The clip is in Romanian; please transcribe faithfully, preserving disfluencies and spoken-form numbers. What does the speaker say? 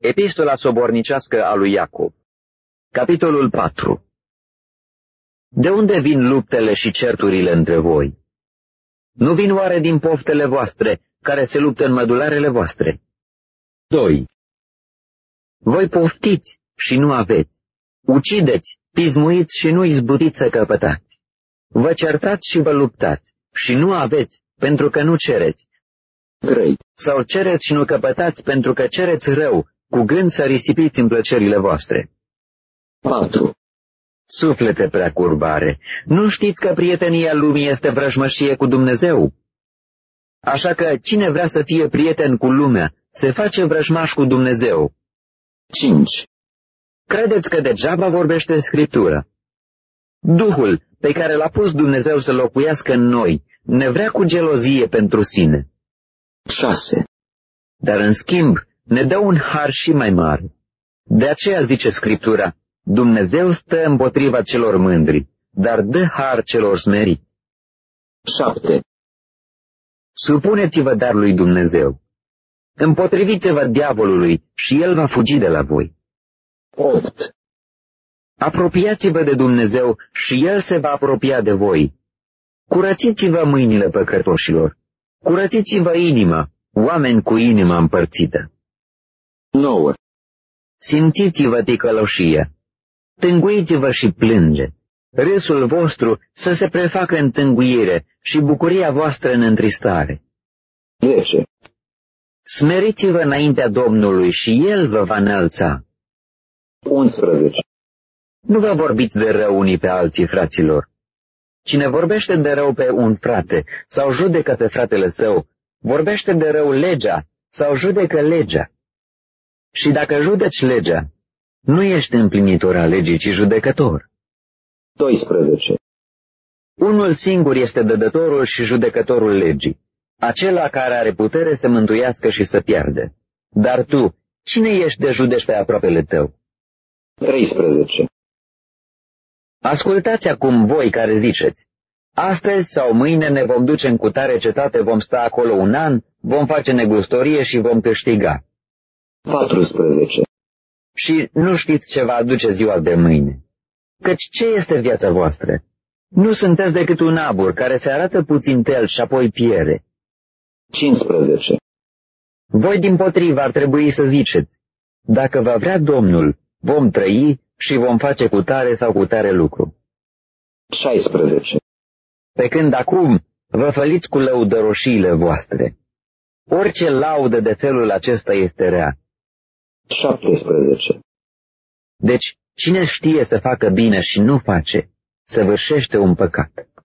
Epistola sobornicească a lui Iacov. Capitolul patru. De unde vin luptele și certurile între voi? Nu vin oare din poftele voastre, care se luptă în mădularele voastre? doi. Voi poftiți și nu aveți, ucideți, pismuiți și nu izbutiți să căpătați. Vă certați și vă luptați și nu aveți, pentru că nu cereți. trei. Sau cereți și nu căpătați, pentru că cereți rău, cu gând să risipiți în plăcerile voastre. patru. Suflete prea curbare, nu știți că prietenia lumii este vrăjmășie cu Dumnezeu? Așa că cine vrea să fie prieten cu lumea, se face vrăjmaș cu Dumnezeu. cinci. Credeți că degeaba vorbește Scriptura? Duhul pe care l-a pus Dumnezeu să locuiască în noi ne vrea cu gelozie pentru sine. șase. Dar în schimb ne dă un har și mai mare. De aceea zice Scriptura, Dumnezeu stă împotriva celor mândri, dar dă har celor smeriți. șapte. Supuneți-vă dar lui Dumnezeu. Împotriviți-vă diavolului și el va fugi de la voi. opt. Apropiați-vă de Dumnezeu și el se va apropia de voi. Curățiți-vă mâinile păcătoșilor. Curățiți-vă inima, oameni cu inima împărțită. nouă. Simțiți-vă ticăloșia. Tânguiți-vă și plângeți. Râsul vostru să se prefacă în tânguire și bucuria voastră în întristare. zece. Smeriți-vă înaintea Domnului și El vă va înălța. unsprezece. Nu vă vorbiți de rău unii pe alții, fraților. Cine vorbește de rău pe un frate sau judecă pe fratele său, vorbește de rău legea sau judecă legea. Și dacă judeci legea, nu ești împlinitor al legii, ci judecător. doisprezece. Unul singur este dădătorul și judecătorul legii, acela care are putere să mântuiască și să piardă. Dar tu, cine ești de judeci pe aproapele tău? treisprezece. Ascultați acum voi care ziceți, astăzi sau mâine ne vom duce în cutare cetate, vom sta acolo un an, vom face negustorie și vom câștiga. patrusprezece. Și nu știți ce va aduce ziua de mâine. Căci ce este viața voastră? Nu sunteți decât un abur care se arată puțin tel și apoi piere. cincisprezece. Voi dimpotrivă ar trebui să ziceți, dacă va vrea Domnul, vom trăi și vom face cutare sau cutare lucru. șaisprezece. Pe când acum vă făliți cu lăudăroșiile voastre. Orice laudă de felul acesta este rea. șaptesprezece. Deci, cine știe să facă bine și nu face, săvârșește un păcat.